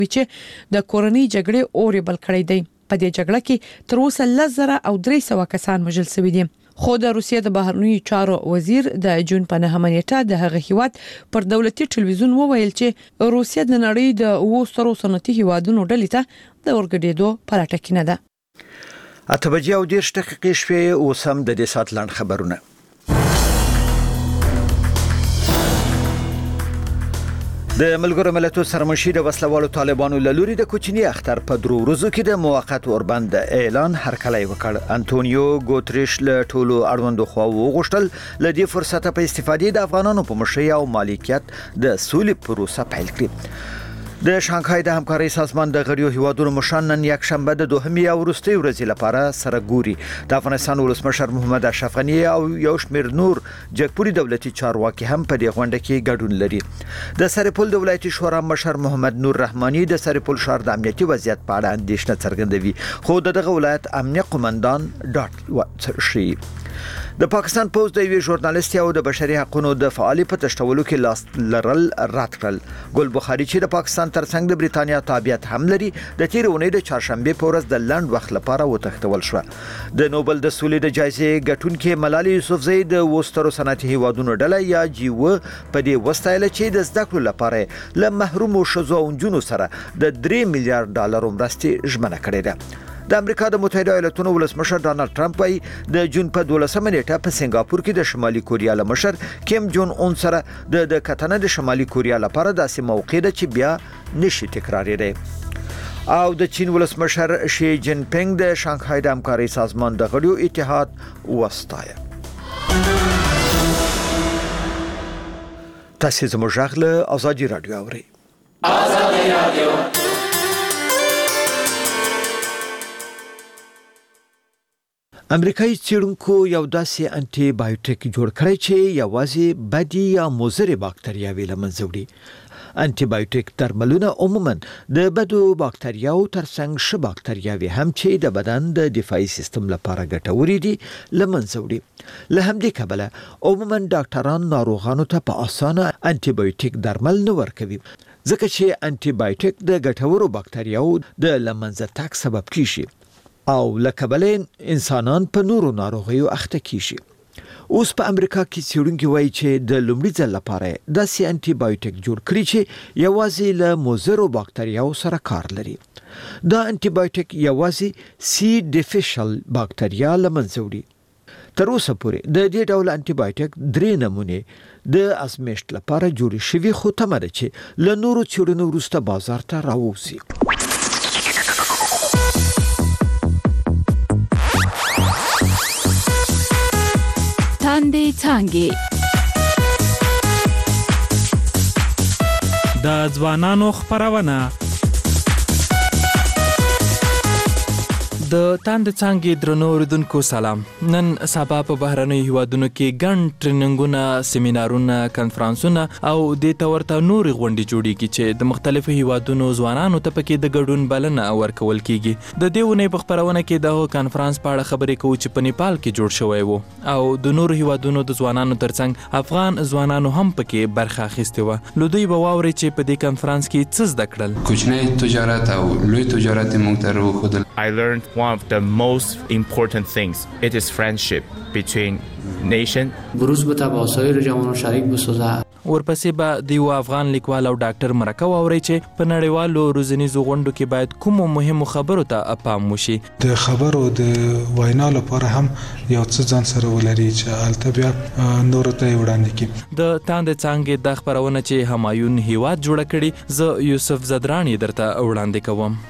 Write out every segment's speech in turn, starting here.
چې د کورنۍ جګړې اورې بل کړی دی. په دې جګړه کې تر اوسه 10,300 کسان وژل شوي دي. خو د روسیې د بهرنیو چارو وزیر د جون په 9 نیټه د هغه هیواد پر دولتي ټلویزیون وویل چې روسیه د نړۍ د 200 صنعتي هیوادونو ډلې ته د ورګډېدو په لټه کې نه ده. 8:10 شپې اوس هم د دې سات لاند خبرونه. د ملګرو ملتونو سرمشیر وسلوالو طالبانو له لوري د کوچني اختر په 3 ورځو کې د موقت اوربند اعلان هرکلی وکړ. انټونیو ګوتریش له ټولو اړوندو خواو وغوښتل له دې فرصت په استفادې د افغانانو په مشرۍ او مالکیت د سولې پروسه پیل کړي. د شانګهای د همکارۍ سازمان د غړیو هیوادونو مشران نن یک شنبه د دوهمې او وروستۍ ورځې لپاره سره ګوري. د افغانستان ولسمشر محمد اشرف غنی او یو شمېر نور جګپوري دولتي چارواکي هم په دې غونډه کې ګډون لري. د سرپل د ولایتي شورا مشر محمد نور رحماني د سرپل ښار د امنیتي وضعیت په اړه اندېښنه څرګندوي، خو دغه ولایت امنیه قومندان ډاټ شي. د پاکستان پوز د یوې ژورنالیست او د بشري حقوقو د فعالي په تشتولو کې لاس لرل رد کړل. ګل بخاري چې د پاکستان ترڅنګ د بریتانیا تابعیت هم لري د تیر اونۍ د چهارشنبه په ورځ د لند وخت لپاره وتښتول شو. د نوبل د سولې د جایزې ګټونکې ملالۍ یوسفزۍ د وسترو صنعتي هیوادونو ډله یا جیو په دې وستایل چې د زده کړو لپاره له محرومو ښځو او نجونو سره د 3 میلیارډ ډالر مرستې ژمنه کړې ده. د امریکا د متحده ایالاتونو ولسمشر ډانلډ ټرمپ وايي د جون په 12 نیټه په سنگاپور کې د شمالي کوریا له مشر کیم جون اون سره د کتنه د شمالي کوریا لپاره داسې موقع ده چې بیا نشي تکرارېدای. او د چین ولسمشر شي جین پینګ د شانګهای د همکارۍ سازمان د غړیو اتحاد وستایه. تاسو زموږ غږ له ازادي رادیو اورئ. ازادي رادیو امریکایي څېړونکو یو داسې انټي بایوټیک جوړ کړی چې یوازې بدی یا مضرې باکتریاوې له منځه وړي. انټي بایوټیک درملونه عموما د بدو باکتریاو ترڅنګ ښه باکتریاوې هم چې د بدن د دفاعي سیستم لپاره ګټورې دي له منځه وړي. له همدې کبله عموما ډاکټران ناروغانو ته په اسانه انټي بایوټیک درمل نه ورکوي، ځکه چې انټي بایوټیک د ګټورو باکتریاو د له منځه تګ سبب کیږي او لکه بلین انسانان په نورو ناروغیو اخته کیږي. اوس په امریکا کې څېړونکي وایي چې د لومړي ځل لپاره داسې انټي بایوټیک جوړ کړي چې یوازې له مضرو باکتریاو سره کار لري. دا انټي بایوټیک یوازې سی ډیفیشل باکتریا له منځه وړي. تر اوسه پورې د دې ډول انټي بایوټیک 3 نمونې د ازمېښت لپاره جوړې شوي، خو تمه ده چې له نورو څېړنو وروسته بازار ته راووځي. تاندې څانګې د ځوانانو خپرونه. د تاندې څانګې درنو اوریدونکو سلام. نن سبا په بهرنیو هیوادونو کې ګڼ ټریننګونه، سیمینارونه، کنفرانسونه او د تورته نورې غونډې جوړیږي چې د مختلفو هیوادونو ځوانانو ته پکې د ګډون بلنه ورکول کیږي. د دې ونې په خپرونه کې د کنفرانس په اړه خبرې کوو چې په نیپال کې جوړ شوی و او د نورو هیوادونو د ځوانانو ترڅنګ افغان ځوانانو هم پکې برخه اخیستې وه. لو دوی به واوري چې په دې کنفرانس کې څه زده کړل. کوچنی تجارت او لوی تجارت موږ ته راوښودل. I learned one of the most important things. It is friendship between nation. بروز به تباسای رو جوانو شریک بسازه. ورپسې به د یو افغان لیکوال او ډاکټر مرکه واوري چې په نړیوالو روزنیزو غونډو کې باید کومو مهمو خبرو ته پام وشي. د خبرو د وینا لپاره هم یو څه ځان سره ولري چې البته بیا نور ته وړاندې کړي. د تاندې څانګې د خبرونه چې همایون هیواد جوړ کړي، زه یوسف زدرانی درته وړاندې کوم.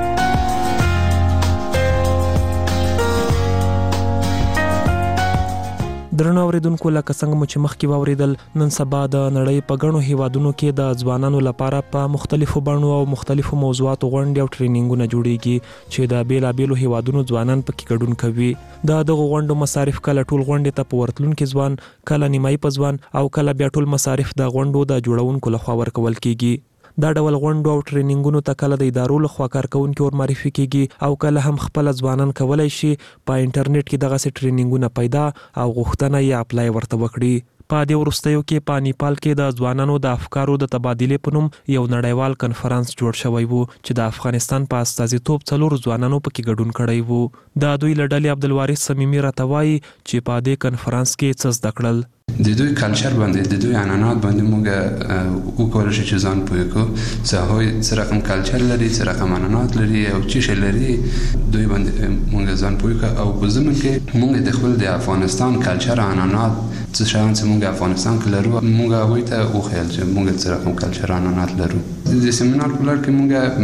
درنو اوریدونکو، لکه څنګه مو چې مخکې واوریدل، نن سبا د نړۍ په ګڼو هیوادونو کې د ځوانانو لپاره په مختلفو بڼو او مختلفو موضوعاتو غونډې او ټریننګونه جوړیږي چې د بیلابیلو هیوادونو ځوانان پکې ګډون کوي. د دغو غونډو مصارف کله ټول غونډې ته په ورتلونکي ځوان، کله نیمایي په ځوان او کله بیا ټول مصارف د غونډو د جوړونکو لخوا ورکول کیږي. دا ډول غونډو او ټریننګونو ته کله د ادارو لخوا کارکونکي ور معرفي کیږي او کله هم خپل ځوانان کولای شي په انټرنیټ کې دغه ټریننګونه پیدا او غوښتنه یې اپلای ورته وکړي. په دې وروستیو کې په نیپال کې د ځوانانو د افکارو د تبادلې په نوم یو نړیوال کنفرانس جوړ شوی وو چې د افغانستان په استازیتوب 4 ځوانانو پکې ګډون کړی وو. د دوی له ډلې عبدالوارث صمیمي راته وایي چې په دې کنفرانس کې څه زده کړل. د دوی کلچر باندې د دوی عنعنات باندې موږ وکولای شو چې ځان پوه کړو څه رقم کلچر لري، څه رقم عنعنات لري او څه شی لري، دوی باندې موږ ځان پوه کړو او په زمون کې موږ د خپل د افغانستان کلچر عنعنات څه شیان چې موږ افغانستان کې لرو موږ هغوی ته وښیل چې موږ څه رقم کلچر عنعنات لرو. د سیمینار په لړ کې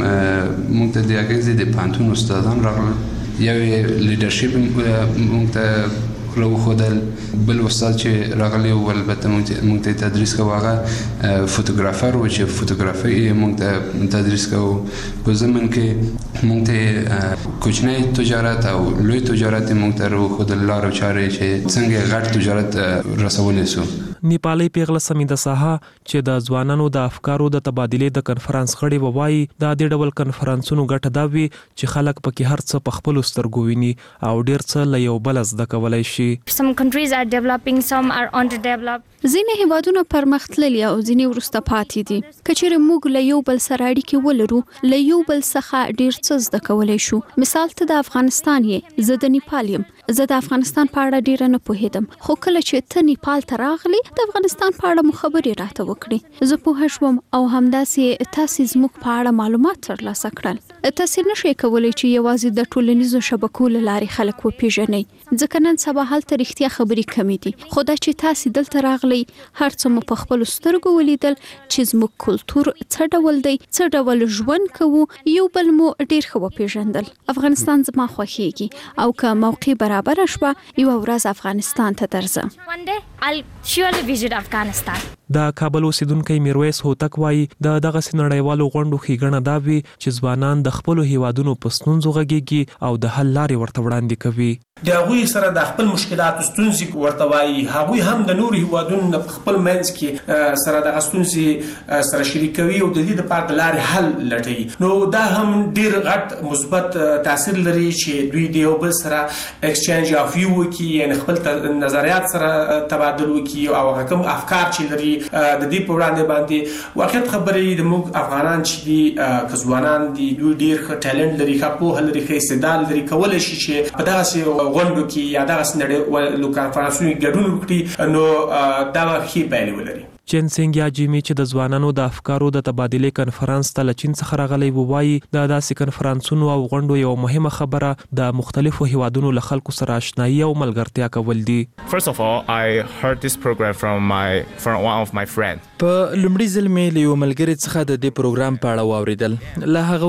موږ ته د اغیزې د پوهنتون استادان راغلل، یو لیډرشپ موږ ته راوښودل، بل استاد چې راغلی و البته موږ ته تدریس کوو هغه فوتوګرافر و چې فوتوګرافي موږ ته تدریس کوو. په زمن کې موږ ته کوچنی تجارت او لوی تجارت موږ ته راوښودل، لارې چارې چې څنګه غټ تجارت رسولی سو. نیپالي پیغله سمیده ساها چې د ځوانانو د افکارو د تبادلې د کنفرانس غړي ووایي دا د ډول کنفرانسونو ګټه دا وي چې خلک پکې هر څه په خپل سترګو ویني او ډیر څه له یو بل زده کولای شي. Some countries are developing, some are underdeveloped. ځینې هیوادونه پرمختللي او ځینې وروسته پاتې دي. کچېرې موږ له یو بل سره اړیکې ولرو، له یو بل څخه ډیر څه زده کولای شو. مثال ته د افغانستان یې، زه د نیپال یم. زه د افغانستان په اړه ډیر نه پوهیدم، خو کله چې ته نیپال ته راغلی د افغانستان په اړه مو خبرې راته وکړې، زه پوه شوم او همداسې تاسې زموږ په اړه معلومات ترلاسه کړل. تاسې نشئ کولی چې یوازې د ټولنیزو شبکو له لارې خلک وپېژنئ، ځکه نن سبا هلته رښتیا خبرې کمې دي. خو دا چې تاسې دلته راغلی هر څه مو په خپل سترګو ولیدل چې زموږ کلتور څه ډول دی، څه ډول ژوند کوو، یو بل مو ډیر ښه وپېژندل. افغانستان زما خوښیږي او که موقع برابر شوه یوه ورځ افغانستان ته درځم. One day I'll surely visit Afghanistan. د کابل اوسیدونکی میرویس هوتک وایي د دغسې نړیوالو غونډو ښېګڼه دا وي چې ځوانان د خپلو هیوادونو په ستونزو غږیږي او د حل لارې ورته وړاندې کوي. د هغوی سره د خپل مشکلاتو ستونزې ورته وایي، هغوی هم د نورو هیوادونو په خپل منځ کې سره دغه ستونزې سره شریکوي او د دې لپاره د لارې حل لټوي. نو دا هم ډیر غټ مثبت تاثیر لري چې دوی د یو بل سره ایکسچینج اف ویو وکړي، یعنې خپل نظریات سره تبادل وکړي او هغه کوم افکار چې لري د دې په وړاندې باندې واقعیت خبرې د موږ افغانان چې دي که ځوانان دي دوی ډیر ښه ټیلنټ لري، ښه پوهه لري، ښه استعداد لري، کولی شي چې په دغسې غونډو کې یا دغسې نړیوالو کنفرانسونو کې ګډون وکړي، نو دا به ښې پایلې ولري. چین سینګ یا جیمی چې د ځوانانو د افکارو د تبادلې کنفرانس ته له چین څخه راغلی وایي دا داسې کنفرانسونو او غونډو یو مهمه خبره د مختلفو هیوادونو له خلکو سره آشنایي او ملګرتیا کول دي. First of all, I heard this program from one of my friends. په لومړي ځل مې له یو ملګري څخه د دې پروګرام په اړه واوریدل. له هغه